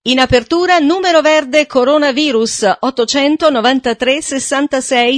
In apertura numero verde coronavirus 893 66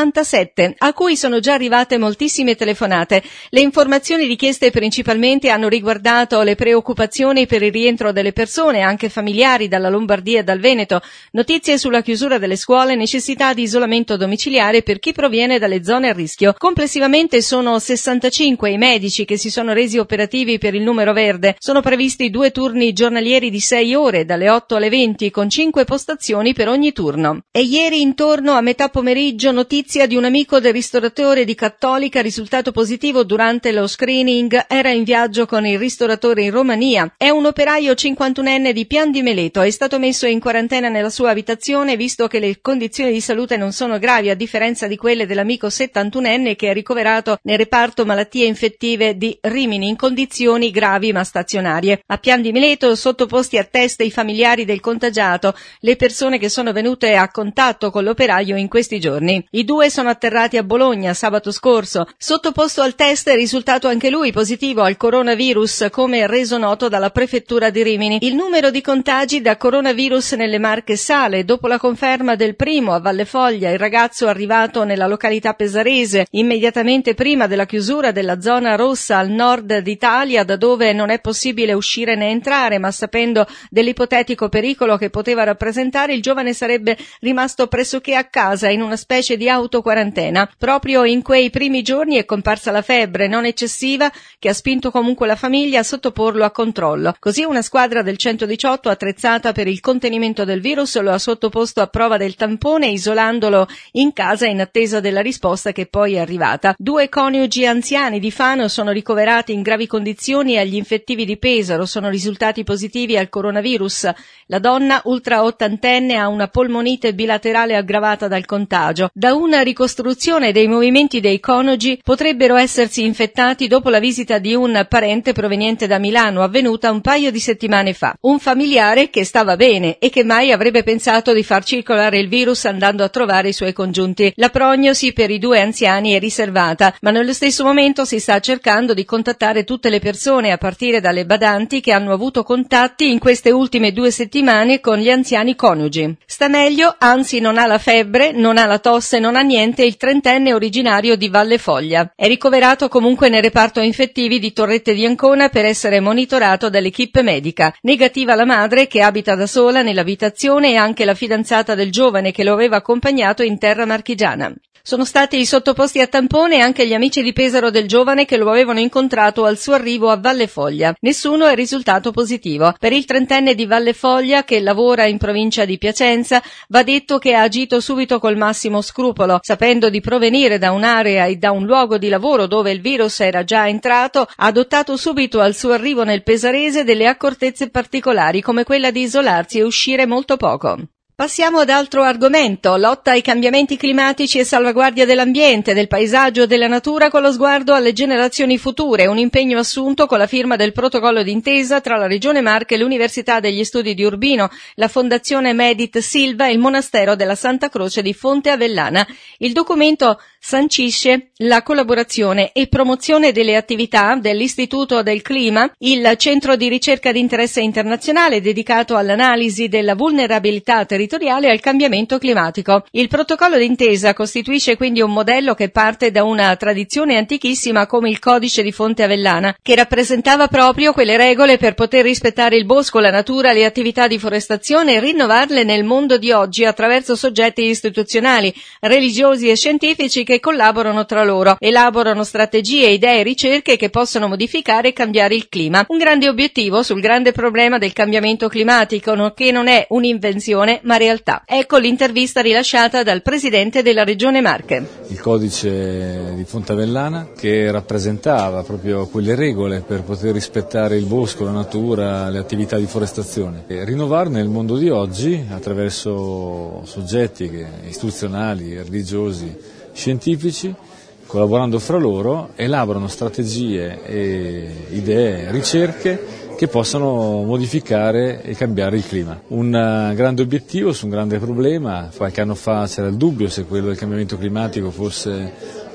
77, a cui sono già arrivate moltissime telefonate. Le informazioni richieste principalmente hanno riguardato le preoccupazioni per il rientro delle persone, anche familiari, dalla Lombardia e dal Veneto, notizie sulla chiusura delle scuole, necessità di isolamento domiciliare per chi proviene dalle zone a rischio. Complessivamente sono 65 i medici che si sono resi operativi per il numero verde. Sono previsti 2 turni giornalieri di 6 ore, dalle 8 alle 20, con 5 postazioni per ogni turno. E ieri intorno a metà pomeriggio notizia di un amico del ristoratore di Cattolica risultato positivo durante lo screening. Era in viaggio con il ristoratore in Romania. È un operaio 51enne di Pian di Meleto. È stato messo in quarantena nella sua abitazione visto che le condizioni di salute non sono gravi, a differenza di quelle dell'amico 71enne che è ricoverato nel reparto malattie infettive di Rimini in condizioni gravi ma stazionarie. A Pian di Meleto sottoposti a test i familiari del contagiato, le persone che sono venute a contatto con l'operaio in questi giorni. I 2 sono atterrati a Bologna sabato scorso. Sottoposto al test è risultato anche lui positivo al coronavirus, come reso noto dalla prefettura di Rimini. Il numero di contagi da coronavirus nelle Marche sale. Dopo la conferma del primo a Valle Foglia, il ragazzo arrivato nella località pesarese immediatamente prima della chiusura della zona rossa al nord d'Italia, da dove non è possibile uscire né entrare, ma sapendo dell'ipotetico pericolo che poteva rappresentare, il giovane sarebbe rimasto pressoché a casa in una specie di autoquarantena. Proprio in quei primi giorni è comparsa la febbre non eccessiva che ha spinto comunque la famiglia a sottoporlo a controllo. Così una squadra del 118 attrezzata per il contenimento del virus lo ha sottoposto a prova del tampone, isolandolo in casa in attesa della risposta che poi è arrivata. 2 coniugi anziani di Fano sono ricoverati in gravi condizioni agli infettivi di Pesaro, sono risultati positivi al coronavirus. La donna ultra ottantenne ha una polmonite bilaterale aggravata dal contagio. Da una ricostruzione dei movimenti dei coniugi potrebbero essersi infettati dopo la visita di un parente proveniente da Milano avvenuta un paio di settimane fa. Un familiare che stava bene e che mai avrebbe pensato di far circolare il virus andando a trovare i suoi congiunti. La prognosi per i 2 anziani è riservata, ma nello stesso momento si sta cercando di contattare tutte le persone, a partire dalle badanti, che hanno avuto contatti in queste ultime 2 settimane con gli anziani coniugi. Sta meglio, anzi non ha la febbre, non ha la tosse, non ha niente il 30enne originario di Valle Foglia. È ricoverato comunque nel reparto infettivi di Torrette di Ancona per essere monitorato dall'equipe medica. Negativa la madre, che abita da sola nell'abitazione, e anche la fidanzata del giovane che lo aveva accompagnato in terra marchigiana. Sono stati sottoposti a tampone anche gli amici di Pesaro del giovane che lo avevano incontrato al suo arrivo a Valle Foglia. Nessuno è risultato positivo. Per il 30enne di Valle Foglia, che lavora in provincia di Piacenza, va detto che ha agito subito col massimo scrupolo. Sapendo di provenire da un'area e da un luogo di lavoro dove il virus era già entrato, ha adottato subito al suo arrivo nel pesarese delle accortezze particolari, come quella di isolarsi e uscire molto poco. Passiamo ad altro argomento, lotta ai cambiamenti climatici e salvaguardia dell'ambiente, del paesaggio e della natura con lo sguardo alle generazioni future, un impegno assunto con la firma del protocollo d'intesa tra la Regione Marche, l'Università degli Studi di Urbino, la Fondazione Medit Silva e il Monastero della Santa Croce di Fonte Avellana. Il documento sancisce la collaborazione e promozione delle attività dell'Istituto del Clima, il centro di ricerca di interesse internazionale dedicato all'analisi della vulnerabilità territoriale al cambiamento climatico. Il protocollo d'intesa costituisce quindi un modello che parte da una tradizione antichissima come il Codice di Fonte Avellana, che rappresentava proprio quelle regole per poter rispettare il bosco, la natura, le attività di forestazione e rinnovarle nel mondo di oggi attraverso soggetti istituzionali, religiosi e scientifici che collaborano tra loro, elaborano strategie, idee e ricerche che possono modificare e cambiare il clima. Un grande obiettivo sul grande problema del cambiamento climatico, che non è un'invenzione ma realtà. Ecco l'intervista rilasciata dal presidente della Regione Marche. Il codice di Fonte Avellana, che rappresentava proprio quelle regole per poter rispettare il bosco, la natura, le attività di forestazione e rinnovarne nel mondo di oggi attraverso soggetti istituzionali, religiosi, scientifici, collaborando fra loro, elaborano strategie e idee, ricerche che possano modificare e cambiare il clima. Un grande obiettivo su un grande problema. Qualche anno fa c'era il dubbio se quello del cambiamento climatico fosse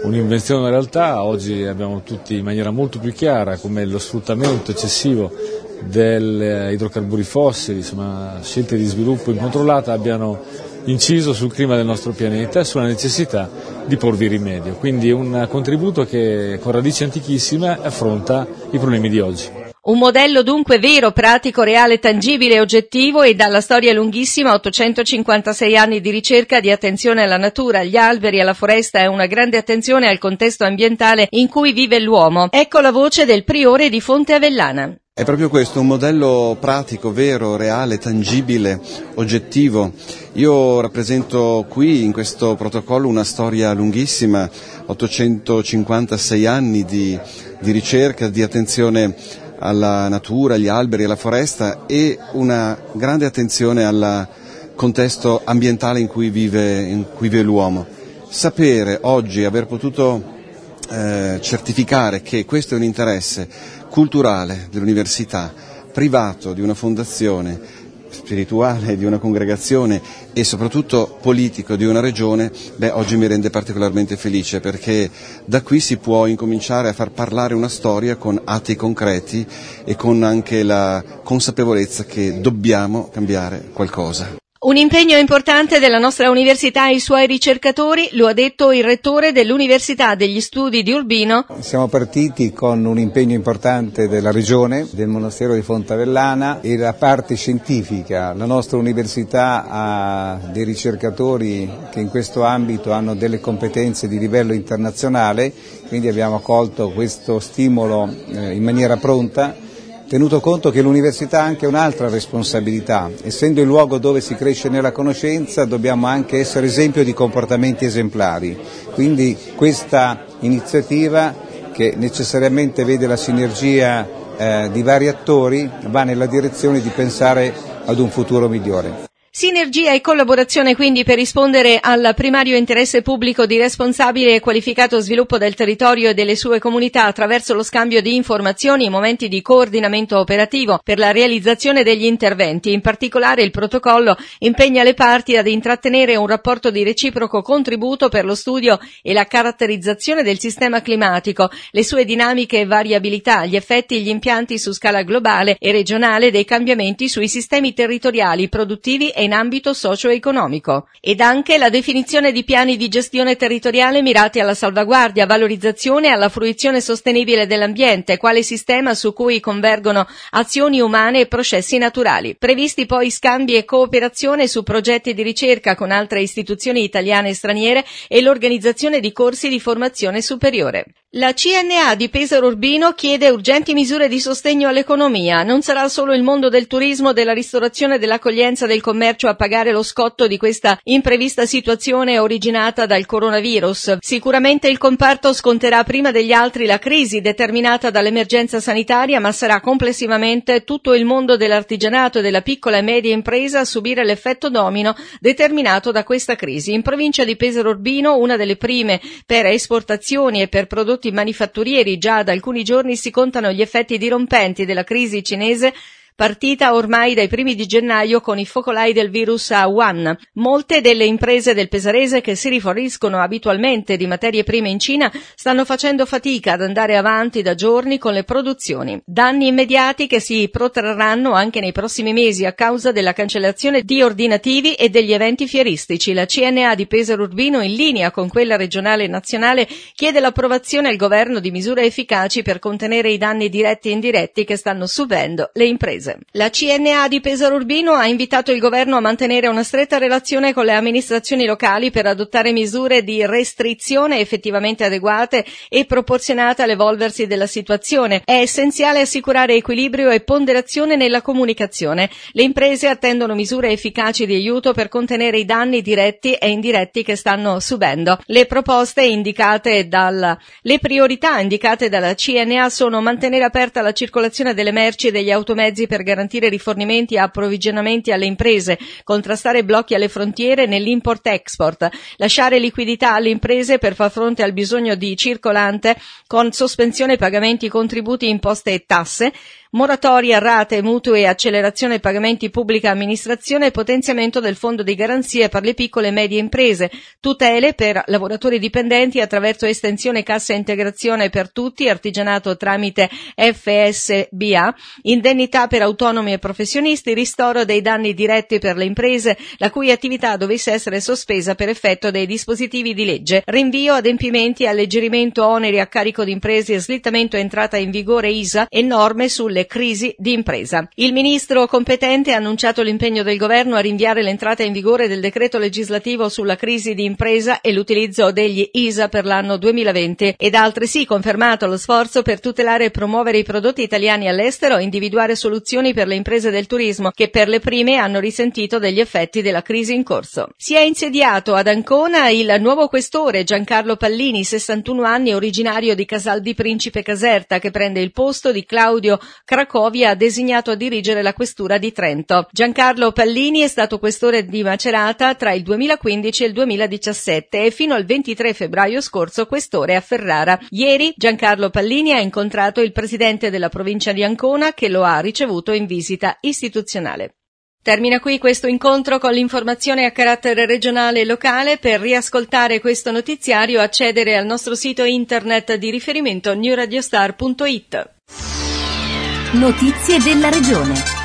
un'invenzione o una realtà. Oggi abbiamo tutti in maniera molto più chiara come lo sfruttamento eccessivo degli idrocarburi fossili, insomma scelte di sviluppo incontrollata, abbiano inciso sul clima del nostro pianeta e sulla necessità di porvi rimedio. Quindi un contributo che con radici antichissime affronta i problemi di oggi. Un modello dunque vero, pratico, reale, tangibile e oggettivo, e dalla storia lunghissima, 856 anni di ricerca, di attenzione alla natura, agli alberi, alla foresta e una grande attenzione al contesto ambientale in cui vive l'uomo. Ecco la voce del priore di Fonte Avellana. È proprio questo, un modello pratico, vero, reale, tangibile, oggettivo. Io rappresento qui in questo protocollo una storia lunghissima, 856 anni di ricerca, di attenzione alla natura, agli alberi, alla foresta e una grande attenzione al contesto ambientale in cui vive l'uomo. Sapere oggi, aver potuto certificare che questo è un interesse culturale dell'università, privato di una fondazione, spirituale di una congregazione e soprattutto politico di una regione, oggi mi rende particolarmente felice, perché da qui si può incominciare a far parlare una storia con atti concreti e con anche la consapevolezza che dobbiamo cambiare qualcosa. Un impegno importante della nostra università e i suoi ricercatori, lo ha detto il rettore dell'Università degli Studi di Urbino. Siamo partiti con un impegno importante della Regione, del Monastero di Fonte Avellana e la parte scientifica. La nostra università ha dei ricercatori che in questo ambito hanno delle competenze di livello internazionale, quindi abbiamo accolto questo stimolo in maniera pronta, tenuto conto che l'università ha anche un'altra responsabilità. Essendo il luogo dove si cresce nella conoscenza, dobbiamo anche essere esempio di comportamenti esemplari. Quindi questa iniziativa, che necessariamente vede la sinergia di vari attori, va nella direzione di pensare ad un futuro migliore. Sinergia e collaborazione quindi per rispondere al primario interesse pubblico di responsabile e qualificato sviluppo del territorio e delle sue comunità attraverso lo scambio di informazioni e momenti di coordinamento operativo per la realizzazione degli interventi. In particolare il protocollo impegna le parti ad intrattenere un rapporto di reciproco contributo per lo studio e la caratterizzazione del sistema climatico, le sue dinamiche e variabilità, gli effetti e gli impianti su scala globale e regionale dei cambiamenti sui sistemi territoriali, produttivi e in ambito socio-economico, ed anche la definizione di piani di gestione territoriale mirati alla salvaguardia, valorizzazione e alla fruizione sostenibile dell'ambiente, quale sistema su cui convergono azioni umane e processi naturali. Previsti poi scambi e cooperazione su progetti di ricerca con altre istituzioni italiane e straniere e l'organizzazione di corsi di formazione superiore. La CNA di Pesaro Urbino chiede urgenti misure di sostegno all'economia. Non sarà solo il mondo del turismo, della ristorazione, dell'accoglienza, del commercio a pagare lo scotto di questa imprevista situazione originata dal coronavirus. Sicuramente il comparto sconterà prima degli altri la crisi determinata dall'emergenza sanitaria, ma sarà complessivamente tutto il mondo dell'artigianato e della piccola e media impresa a subire l'effetto domino determinato da questa crisi. In provincia di Pesaro Urbino, una delle prime per esportazioni e per prodotti manifatturieri, già da alcuni giorni si contano gli effetti dirompenti della crisi cinese partita ormai dai primi di gennaio con i focolai del virus a Wuhan. Molte delle imprese del pesarese che si riforniscono abitualmente di materie prime in Cina stanno facendo fatica ad andare avanti da giorni con le produzioni. Danni immediati che si protrarranno anche nei prossimi mesi a causa della cancellazione di ordinativi e degli eventi fieristici. La CNA di Pesaro Urbino, in linea con quella regionale e nazionale, chiede l'approvazione al governo di misure efficaci per contenere i danni diretti e indiretti che stanno subendo le imprese. La CNA di Pesaro Urbino ha invitato il governo a mantenere una stretta relazione con le amministrazioni locali per adottare misure di restrizione effettivamente adeguate e proporzionate all'evolversi della situazione. È essenziale assicurare equilibrio e ponderazione nella comunicazione. Le imprese attendono misure efficaci di aiuto per contenere i danni diretti e indiretti che stanno subendo. Le priorità indicate dalla CNA sono mantenere aperta la circolazione delle merci e degli automezzi per garantire rifornimenti e approvvigionamenti alle imprese, contrastare blocchi alle frontiere nell'import-export, lasciare liquidità alle imprese per far fronte al bisogno di circolante con sospensione pagamenti, contributi, imposte e tasse, moratoria, rate, mutui, accelerazione pagamenti pubblica amministrazione, potenziamento del fondo di garanzia per le piccole e medie imprese, tutele per lavoratori dipendenti attraverso estensione cassa integrazione per tutti, artigianato tramite FSBA, indennità per autonomi e professionisti, ristoro dei danni diretti per le imprese la cui attività dovesse essere sospesa per effetto dei dispositivi di legge, rinvio adempimenti, alleggerimento oneri a carico di imprese e slittamento entrata in vigore ISA e norme sulle crisi di impresa. Il ministro competente ha annunciato l'impegno del governo a rinviare l'entrata in vigore del decreto legislativo sulla crisi di impresa e l'utilizzo degli ISA per l'anno 2020 ed ha altresì confermato lo sforzo per tutelare e promuovere i prodotti italiani all'estero e individuare soluzioni per le imprese del turismo che per le prime hanno risentito degli effetti della crisi in corso. Si è insediato ad Ancona il nuovo questore Giancarlo Pallini, 61 anni, originario di Casal di Principe Caserta, che prende il posto di Claudio Cracovia, designato a dirigere la questura di Trento. Giancarlo Pallini è stato questore di Macerata tra il 2015 e il 2017 e fino al 23 febbraio scorso questore a Ferrara. Ieri Giancarlo Pallini ha incontrato il presidente della provincia di Ancona che lo ha ricevuto in visita istituzionale. Termina qui questo incontro con l'informazione a carattere regionale e locale. Per riascoltare questo notiziario accedere al nostro sito internet di riferimento newradiostar.it. Notizie della regione.